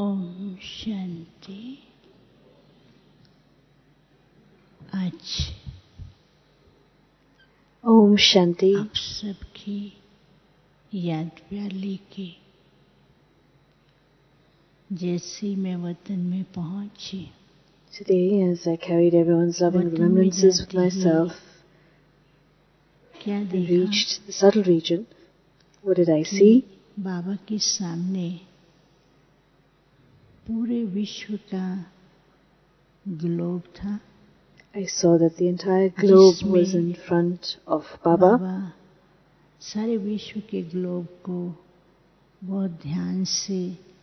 ओम शांति। आज ओम शांति। आप सबकी याद प्याली की जैसे मैं वतन में पहुंची, Today, as I carried everyone's loving remembrances with myself क्या and देखा? reached the subtle region, what did I see? बाबा के सामने पूरे विश्व का ग्लोब था। I saw that the entire globe was in front of Baba. बाबा सारे विश्व के ग्लोब को बहुत ध्यान से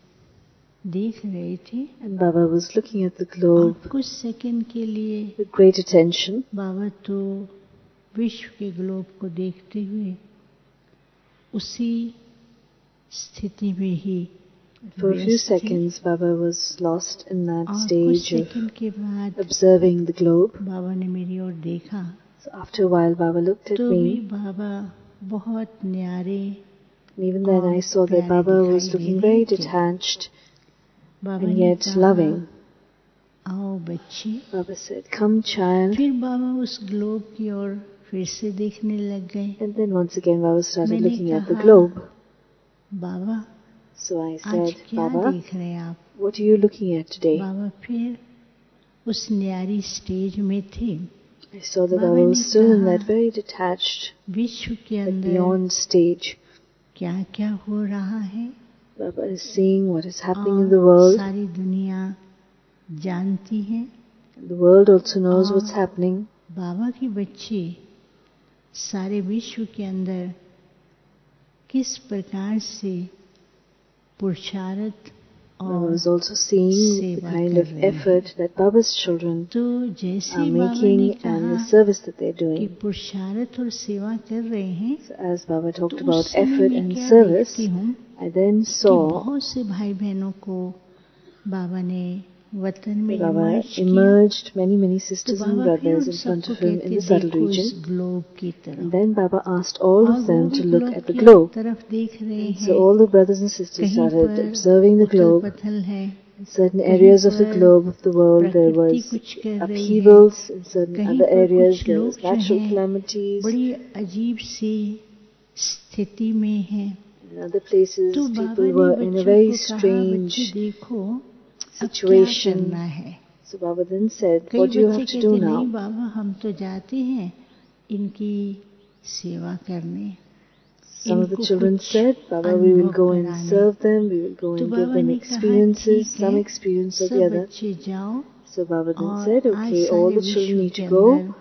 देख रहे थे। And Baba was looking at the globe कुछ सेकंड के लिए with great attention. बाबा तो विश्व के ग्लोब को देखते हुए उसी स्थिति में ही For a few seconds, Baba was lost in that stage of second के बाद observing the globe. बाबा ने मेरी ओर देखा So after a while, Baba looked at तो भी me, बाबा बहुत न्यारे, and even then I saw that Baba was looking very detached Baba and ने yet कहा, loving. आओ बच्ची। Baba said, "Come, child." फिर बाबा उस ग्लोब की ओर फिर से देखने लग गए। And then once again Baba started मैंने looking at the कहा, globe. बाबा So I आज said, क्या "Baba, देख रहे हैं आप? what are you looking at today?" बाबा फिर उस न्यारी स्टेज में थे। I saw that Baba Baba ने was still in कहा, that very detached, विश्व के that अंदर beyond stage. क्या क्या हो रहा है Baba is seeing what is happening in और the world. सारी दुनिया जानती है। The world also knows what's happening. बाबा के बच्चे सारे विश्व के अंदर किस प्रकार से पुरुषार्थ Baba और was also seeing the सेवा kind कर of रहे हैं। effort that Baba's children तो जैसे are बाबा ने making and the कहा service that they're कि doing. पुरुषार्थ और सेवा कर रहे हैं, So as Baba talked तो about उस समय effort मैं and क्या service, देखती हूँ I then कि saw बहुत से भाई बहनों को बाबा ने वतन में that Baba इमर्ज किया। emerged many तो sisters and बाबा फिर brothers उन in front सबको of him in कहते, the subtle देखो region. इस ग्लोब की And तरफ। then Baba asked all और of वो them भी to look globe at the की globe. तरफ देख रहे And so हैं। all the brothers and sisters कहीं started पर observing the उथल globe. पथल है, In certain कहीं areas of the पर globe of the world there प्रकृति was कुछ कर रही है, upheavals. In certain कहीं other पर areas कुछ there लोग was जो natural हैं calamities. बड़ी अजीब सी स्थिति में हैं। In other places तो बाबा people ने were in a बच्चों very को कहा, strange बच्चे देखो अब क्या situation. करना है। So Baba then said, कई "What do you बच्चे have to कहते, do नहीं now?" बाबा हम तो जाते हैं इनकी सेवा करने, Some of the इनको children कुछ said, "Baba, we will अनुभव go and कराने। serve them, we will go तो and give बाबा them ने कहा experiences, ठीक some है, experience or the सब other." बच्चे जाओ So Baba then और said, आज "Okay, all सारे the children विश्व need के to go, अंदर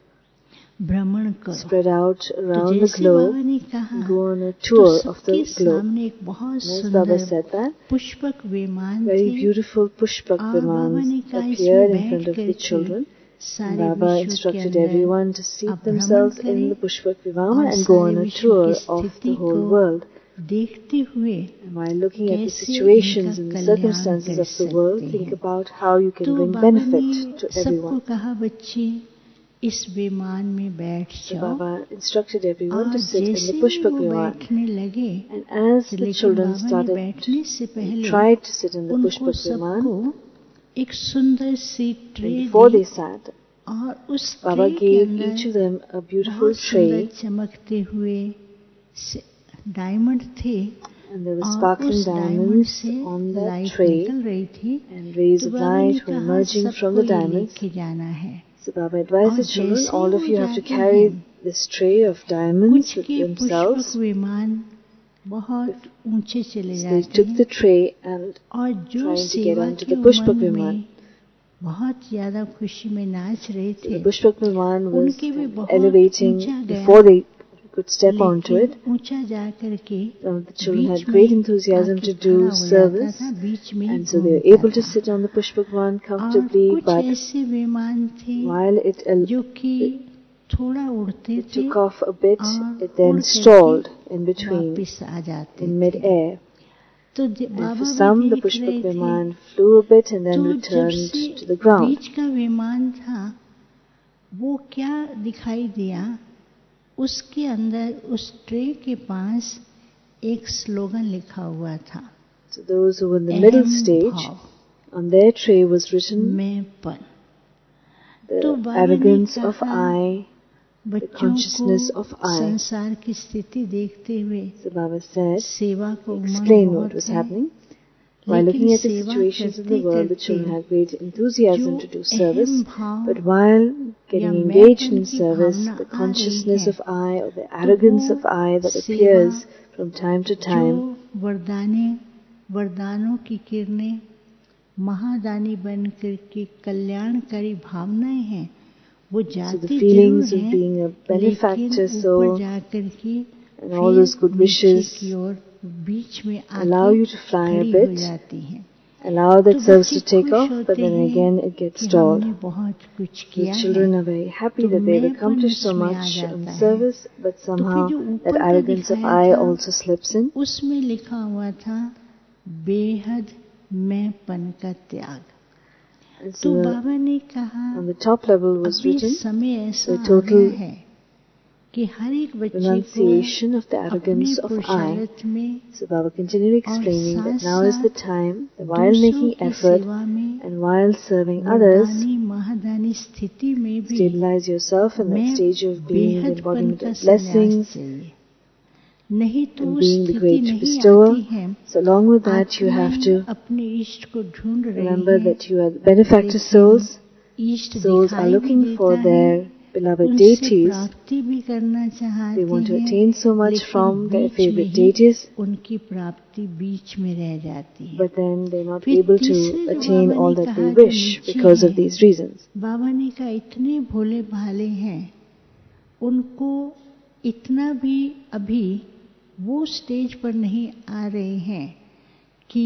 भ्रमण करो। spread out तो around the जैसे बाबा globe, ने कहा go on a तो tour of सबके the globe." सामने एक बहुत And as Baba सुंदर said that, पुष्पक विमान very थे beautiful Pushpak और बाबा Vimans ने कहा appeared इसमें in front बैठ of the करके children. सारे Baba विश्व के instructed अंदर everyone to seat आप भ्रमण themselves in करें the Pushpak Vimana और and go सारे on a विश्व tour की of the स्थिति whole को world. देखते हुए And while looking at the कैसे situations इनका and the कल्याण circumstances कर of the world, सकते think हैं। about how you can तो bring बाबा ने benefit to सबको everyone. कहा बच्चे इस विमान में बैठ So जाओ। Baba instructed everyone और to sit in the जैसे ही Pushpak वो Vimana. बैठने लगे, And as तो the लेकिन children बाबा ने started, बैठने से पहले tried to sit in the उनको Pushpak Vimana, सबको एक सुंदर सी ट्रे and before दी they sat, और उस Baba ट्रे के gave अंदर each of them a beautiful बहुत सुंदर tray, चमकते हुए डायमंड थे and there were और sparkling उस डायमंड diamonds से on that लाइट tray, निकल रही थी। and rays तो of बाबा ने light were कहा emerging from सबको the ये diamonds. लेके जाना है। So Baba advised और the children, जैसे all of वो you have to जाते carry हैं, this tray of diamonds कुछ with के themselves. पुष्पक विमान बहुत ऊंचे चले So they जाते took the हैं tray and और जो trying to get सेवा onto के the Pushpak उमंग Viman. में बहुत ज्यादा खुशी में नाच रहे So थे, the Pushpak Viman was उनके भी बहुत elevating ऊंचा गया, before they could step onto it. लेकिन ऊंचा जा करके Some of the children had बीच में great enthusiasm आके to खड़ा do हो जाता service, था, बीच में ही and so they were घूमता able to था। sit on the Pushpak Viman और comfortably, कुछ but ऐसे विमान थे while it जो कि थोड़ा उड़ते थे took off a bit, और it then उड़ stalled करके in between, वापिस आ जाते in थे। mid-air. तो And बाबा for भी some, the देख Pushpak रहे थे। Viman flew a bit and then तो जब returned से to the ground. बीच का विमान था, वो क्या दिखाई दिया, उसके अंदर उस ट्रे के पास एक स्लोगन लिखा हुआ था। So those who were in the middle अहम stage, भाव, on their tray was written मैंपन। the तो बाबा ने arrogance of कहा I, the बच्चों consciousness को of I. संसार की स्थिति देखते हुए So Baba said, सेवा को उमंग explain what बहुत was है, happening. While लेकिन looking at the सेवा situations in the करते world, the करते children had great enthusiasm जो to do service, अहम भाव but while getting या engaged मैंपन in की service, भावना the आ रही consciousness है, of I or the arrogance वो of I that सेवा appears from time to जो time, वरदानों की किरणें महादानी बन करके कल्याणकारी भावनाएं हैं, वो so जाती the जरूर feelings of हैं, being a benefactor लेकिन ऊपर soul जाकर के and all those good फिर नीचे wishes की ओर बीच में allow आके you to fly a खड़ी हो bit, जाती हैं। allow तो that service बच्चे to take खुश off, but होते then हैं again it gets कि stalled. हमने बहुत कुछ The किया है, children are very happy तो that they've मैंपन accomplished so उसमें आ much in जाता है। service, but तो somehow फिर जो that ऊपर का arrogance of दिखाया I था, also slips in. उसमें लिखा हुआ था बेहद मैंपन का त्याग। And तो so बाबा ने कहा on the top level was अभी written समय ऐसा the आ total गया है कि हर एक बच्चे को renunciation of the अपने arrogance of I. पुरुषार्थ में So Baba continued explaining that now is the time that while दूसरों making की effort सेवा में and while serving others, वरदानी महादानी स्थिति में भी stabilize yourself in that मैं stage of being the बेहदपन embodiment का of संन्यास blessings चाहिए, नहीं तो and वो being the स्थिति great नहीं bestower. आती है। So along with that you have आत्माएं to अपने इष्ट को ढूंढ रही remember हैं, that you are the benefactor लेकिन souls. इष्ट Souls are दिखाई भी looking for देता है, their beloved उनसे deities. प्राप्ति भी करना They चाहते want to हैं, attain so much लेकिन from their बीच में favorite ही deities, उनकी प्राप्ति बीच में रह जाती है। but then they're not फिर able तीसरे to जो attain बाबा all ने that कहा they जो wish नीचे because of हैं, these reasons. बाबा ने कहा इतने भोले भाले हैं, उनको इतना भी अभी वो स्टेज पर नहीं आ रहे हैं कि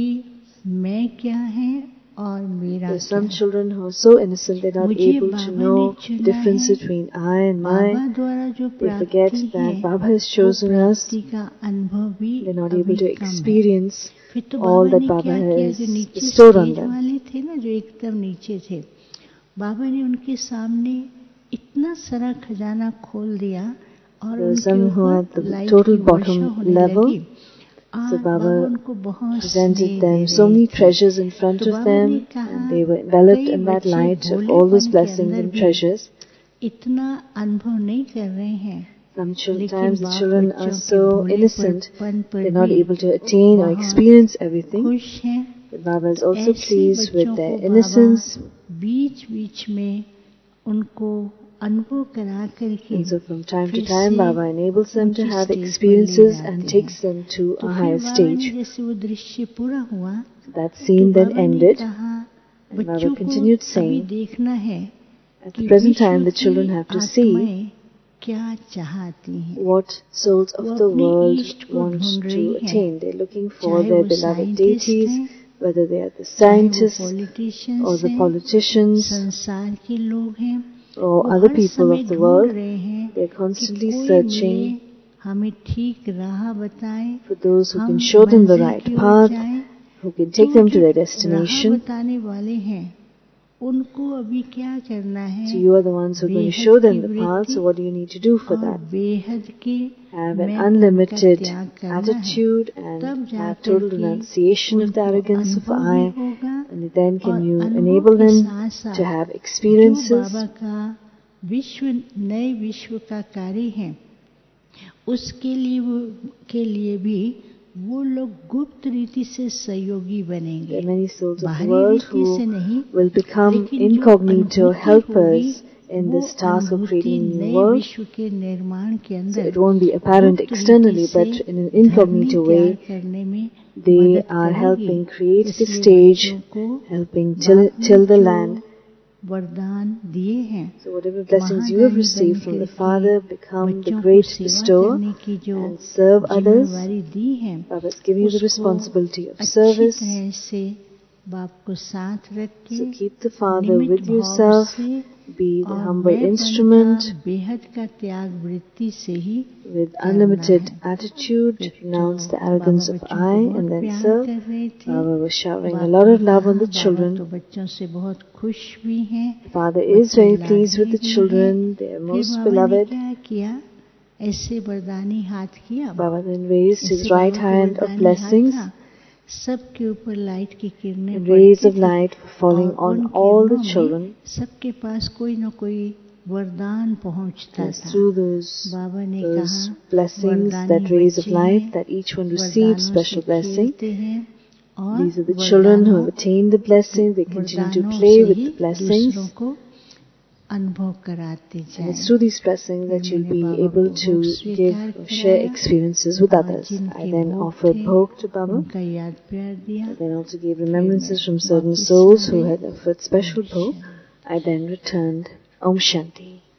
मैं क्या है और मेरा There's क्या some है। children who are so innocent they're not मुझे able to बाबा ने know the चुना difference है, between I and Baba my. द्वारा जो They forget प्राप्ति that है, Baba has वो chosen us. प्राप्ति का अनुभव भी They're not अभी able to कम है। experience फिर तो all बाबा that ने Baba क्या किया, has जो नीचे bestowed on स्टेज them. वाले थे ना, जो एकदम नीचे थे, बाबा ने उनके सामने इतना सारा खजाना खोल दिया और There are उनके some who are ऊपर at the लाइट total की वर्षा bottom होने level. लगी। So बाबा Baba उनको बहुत presented स्नेह them दे so रहे many थे। treasures in front तो of बाबा ने them, कहा and they were enveloped कई in that बच्चे light of all those भोलेपन के blessings अंदर and भी treasures. इतना अनुभव नहीं कर रहे हैं, लेकिन Sometimes the बाप children are बच्चों के so innocent, भोलेपन पर they're not भी able to attain or बहुत experience everything. खुश हैं। But Baba is also ऐसे pleased बच्चों with their को innocence. बाबा बीच बीच में उनको अनुभव करा करके And so from time to फिर time से Baba enables them to ऊंची have स्टेज पर ले experiences जाते and हैं। takes them to तो a फिर higher बाबा ने stage. जैसे वो दृश्य पूरा हुआ, That तो scene then बाबा ने ended, कहा and Baba बच्चों को continued अभी saying, देखना है at कि the present विश्व time the children की have to see आत्माएं क्या चाहती हैं। what souls of वो the अपने world इष्ट को want ढूंढ to रही हैं, attain. They're looking for चाहे their वो beloved साइंटिस्ट deities, हैं, whether they are the चाहे वो scientists पॉलिटिशियंस or the हैं, politicians संसार के लोग हैं, or वो other हर people समय of the ढूंढ world. रहे हैं They're कि constantly कोई searching मिले, हमें ठीक राह बताए, for those who हम can show them the मंजिल right की ओर path, जाएं। who can तो take them to जो their राह destination. बताने वाले हैं, उनको अभी क्या करना है, So you are the ones who are going to बेहद show them की the path, वृत्ति so what do you need to do for और that? बेहद के Have an मैंपन का unlimited त्याग करना है, attitude तब and have जाकर total के renunciation of the उनको arrogance of अनुभव भी I, होगा। and then और can you अनुभव enable के them साथ साथ to have जो experiences. बाबा का विश्व नए विश्व का कार्य है, उसके लिए भी वो लोग गुप्त रीति से सहयोगी There बनेंगे, are many souls of the बाहरी world रीति से who नहीं, will become लेकिन जो incognito अनुभूति helpers होगी in वो this task of अनुभूति creating a new नए world. विश्व के निर्माण के So अंदर it won't be apparent गुप्त externally, रीति से but in an Dharni incognito तैयार way, करने में they मदद are करेगी। helping create the इसलिए stage, बच्चों को helping बाप ने till the जो land. वरदान दिए हैं, So whatever blessings you have Mahadani received from the Father, become the बच्चों को great सेवा bestower करने की जो and serve others. जिम्मेवारी दी है, Baba is giving you the उसको responsibility of अच्छी service. तरह से बाप को साथ रख के So keep the Father निमित्त with भाव yourself. से Be the और humble मैंपन instrument का बेहद का त्याग वृत्ति से ही with करना unlimited है। attitude. फिर तो Renounce the Baba arrogance of बच्चों को I बहुत and then प्यार serve. कर रहे थे। Baba was showering a बाप lot ने of love on the कहा, children. बाबा तो बच्चों से बहुत खुश भी हैं, Father is बच्चे very pleased with लाडले the भी हैं। children. They are फिर most बाबा ने beloved. क्या किया, ऐसे वरदानी हाथ किया, Baba then raised his इससे right बाबा का hand of वरदानी हाथ blessings. था सबके ऊपर लाइट की किरणें rays पड़ती of थी light were falling और on उन all the किरणों children. में सबके पास कोई न कोई वरदान पहुंचता And था। through those blessings, that rays of light, that each one received special blessing. These are the children who have attained the blessing. They continue to play with the blessings. And it's through these blessings that you'll be able to share experiences with others. I then offered bhog to Baba. I then also gave remembrances from certain souls who had offered special bhog. I then returned. Om Shanti.